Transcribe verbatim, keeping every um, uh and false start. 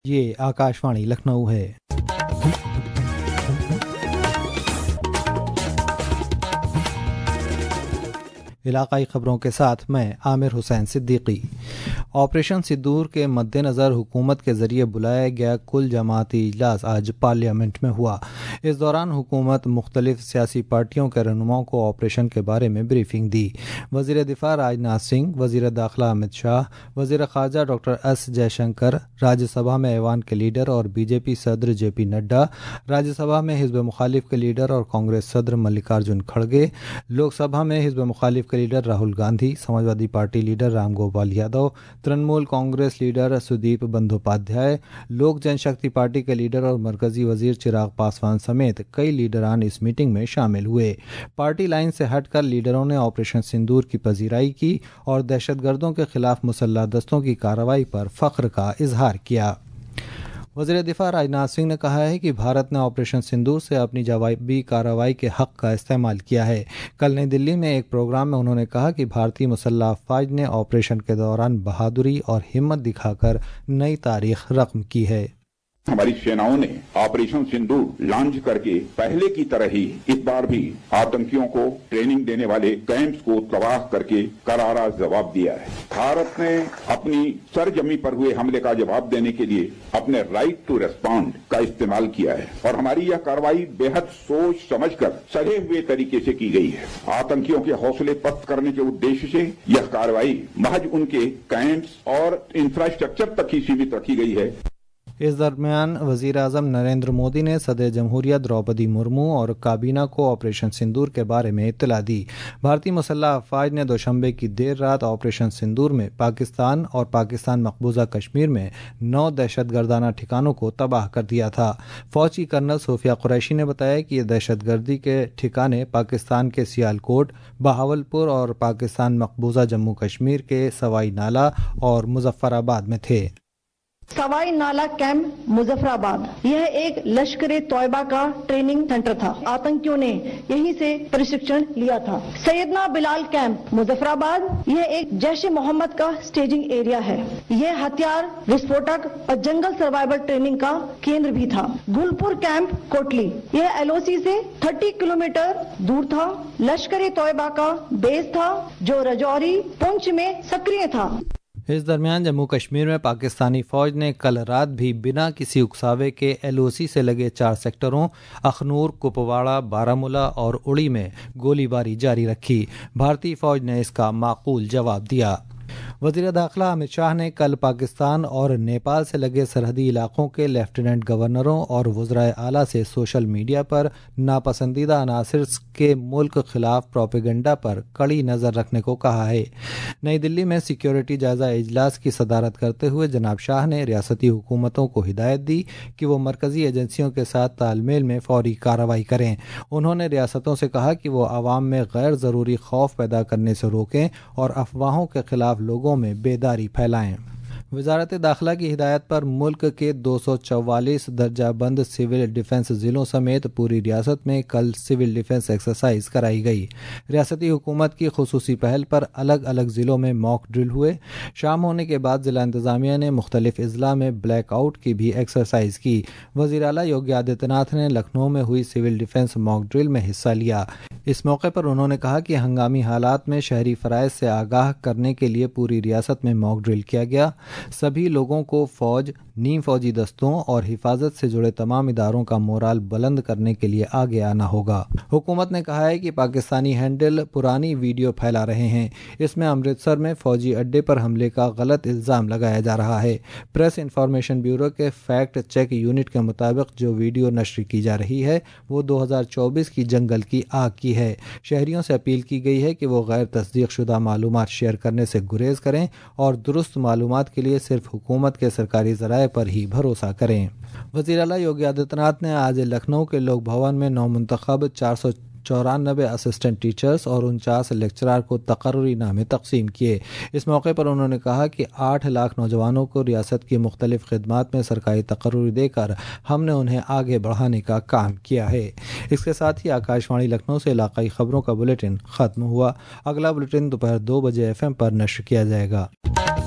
یہ آکاشوانی لکھنؤ ہے۔ علاقائی خبروں کے ساتھ میں عامر حسین صدیقی۔ آپریشن سندور کے مد نظر حکومت کے ذریعے بلایا گیا کل جماعتی اجلاس آج پارلیمنٹ میں ہوا۔ اس دوران حکومت مختلف سیاسی پارٹیوں کے رہنماؤں کو آپریشن کے بارے میں بریفنگ دی۔ وزیر دفاع راجناتھ سنگھ، وزیر داخلہ امت شاہ، وزیر خارجہ doctor S J Shankar, Rajya Sabha میں ایوان کے لیڈر اور بی جے پی صدر جے پی نڈا، راجیہ سبھا میں حزب مخالف کے لیڈر اور کانگریس صدر ملکارجن کھڑگے، لوک سبھا میں حزب مخالف کے leader Rahul Gandhi, Samajwadi party leader Ram Gopal Yadav, Trinamool Congress leader Sudip Bandyopadhyay, Lok Jan Shakti party کے لیڈر اور مرکزی وزیر چراغ پاسوان سمیت کئی لیڈران اس میٹنگ میں شامل ہوئے۔ پارٹی لائن سے ہٹ کر لیڈروں نے آپریشن سندور کی پذیرائی کی اور دہشت گردوں کے خلاف مسلح دستوں کی کارروائی پر فخر کا اظہار کیا۔ وزیر دفاع راجناتھ سنگھ نے کہا ہے کہ بھارت نے آپریشن سندور سے اپنی جوابی کارروائی کے حق کا استعمال کیا ہے۔ کل نئی دلی میں ایک پروگرام میں انہوں نے کہا کہ بھارتی مسلح افواج نے آپریشن کے دوران بہادری اور ہمت دکھا کر نئی تاریخ رقم کی ہے۔ ہماری سیناؤں نے آپریشن سندور لانچ کر کے پہلے کی طرح ہی اس بار بھی آتنکیوں کو ٹریننگ دینے والے کیمپس کو تباہ کر کے کرارا جواب دیا ہے۔ بھارت نے اپنی سرزمین پر ہوئے حملے کا جواب دینے کے لیے اپنے رائٹ ٹو ریسپونڈ کا استعمال کیا ہے اور ہماری یہ کارروائی بے حد سوچ سمجھ کر سڑے ہوئے طریقے سے کی گئی ہے۔ آتنکیوں کے حوصلے پست کرنے کے ادیش سے یہ کارروائی محض ان کے کیمپس اور انفراسٹرکچر تک ہی سیمت رکھی گئی ہے۔ اس درمیان وزیر اعظم نریندر مودی نے صدر جمہوریہ دروپدی مرمو اور کابینہ کو آپریشن سندور کے بارے میں اطلاع دی۔ بھارتی مسلح افواج نے دوشنبے کی دیر رات آپریشن سندور میں پاکستان اور پاکستان مقبوضہ کشمیر میں نو دہشت گردانہ ٹھکانوں کو تباہ کر دیا تھا۔ فوج کی کرنل صوفیہ قریشی نے بتایا کہ یہ دہشت گردی کے ٹھکانے پاکستان کے سیال کوٹ، بہاولپور اور پاکستان مقبوضہ جموں کشمیر کے سوائی نالہ اور مظفر آباد میں تھے۔ سوائی نالا کیمپ مظفر آباد یہ ایک لشکر طیبہ کا ٹریننگ سینٹر تھا۔ آتنکیوں نے یہیں سے پرشکشن لیا تھا۔ سیدنا بلال کیمپ مظفر آباد یہ ایک جیش محمد کا سٹیجنگ ایریا ہے۔ یہ ہتھیار، وسفوٹک اور جنگل سروائیول ٹریننگ کا کیندر بھی تھا۔ گلپور کیمپ کوٹلی یہ ایل او سی سے تیس کلومیٹر دور تھا۔ لشکر طیبہ کا بیس تھا جو رجوری پونچھ میں سکریہ تھا۔ اس درمیان جموں کشمیر میں پاکستانی فوج نے کل رات بھی بنا کسی اکساوے کے ایل او سی سے لگے چار سیکٹروں اخنور، کپواڑہ، بارامولہ اور اڑی میں گولی باری جاری رکھی۔ بھارتی فوج نے اس کا معقول جواب دیا۔ وزیر داخلہ امت شاہ نے کل پاکستان اور نیپال سے لگے سرحدی علاقوں کے لیفٹیننٹ گورنروں اور وزرائے اعلیٰ سے سوشل میڈیا پر ناپسندیدہ عناصر کے ملک خلاف پروپیگنڈا پر کڑی نظر رکھنے کو کہا ہے۔ نئی دلی میں سیکیورٹی جائزہ اجلاس کی صدارت کرتے ہوئے جناب شاہ نے ریاستی حکومتوں کو ہدایت دی کہ وہ مرکزی ایجنسیوں کے ساتھ تال میل میں فوری کارروائی کریں۔ انہوں نے ریاستوں سے کہا کہ وہ عوام میں غیر ضروری خوف پیدا کرنے سے روکیں اور افواہوں کے خلاف لوگوں میں بیداری پھیلائیں۔ وزارت داخلہ کی ہدایت پر ملک کے دو سو چوالیس درجہ بند سول ڈیفنس ضلعوں سمیت پوری ریاست میں کل سول ڈیفنس ایکسرسائز کرائی گئی۔ ریاستی حکومت کی خصوصی پہل پر الگ الگ ضلعوں میں موک ڈرل ہوئے۔ شام ہونے کے بعد ضلع انتظامیہ نے مختلف اضلاع میں بلیک آؤٹ کی بھی ایکسرسائز کی۔ وزیر اعلیٰ یوگی آدتیہ ناتھ نے لکھنؤ میں ہوئی سول ڈیفنس موک ڈرل میں حصہ لیا۔ اس موقع پر انہوں نے کہا کہ ہنگامی حالات میں شہری فرائض سے آگاہ کرنے کے لیے پوری ریاست میں موک ڈرل کیا گیا۔ سبھی لوگوں کو فوج، نیم فوجی دستوں اور حفاظت سے جڑے تمام اداروں کا مورال بلند کرنے کے لیے آگے آنا ہوگا۔ حکومت نے کہا ہے کہ پاکستانی ہینڈل پرانی ویڈیو پھیلا رہے ہیں۔ اس میں امرتسر میں فوجی اڈے پر حملے کا غلط الزام لگایا جا رہا ہے۔ پریس انفارمیشن بیورو کے فیکٹ چیک یونٹ کے مطابق جو ویڈیو نشر کی جا رہی ہے وہ دو ہزار چوبیس کی جنگل کی آگ کی ہے۔ شہریوں سے اپیل کی گئی ہے کہ وہ غیر تصدیق شدہ معلومات شیئر کرنے سے گریز کریں اور درست معلومات کے لیے صرف حکومت کے سرکاری ذرائع پر ہی بھروسہ کریں۔ وزیر اعلیٰ یوگی آدتیہ ناتھ نے آج لکھنؤ کے لوک بھون میں نومنتخب چار سو چورانوے اسسٹنٹ ٹیچرز اور انچاس لیکچرار کو تقرری نامے تقسیم کیے۔ اس موقع پر انہوں نے کہا کہ آٹھ لاکھ نوجوانوں کو ریاست کی مختلف خدمات میں سرکاری تقرری دے کر ہم نے انہیں آگے بڑھانے کا کام کیا ہے۔ اس کے ساتھ ہی آکاشوانی لکھنؤ سے علاقائی خبروں کا بلیٹن ختم ہوا۔ اگلا بلیٹن دوپہر دو بجے ایف ایم پر نشر کیا جائے گا۔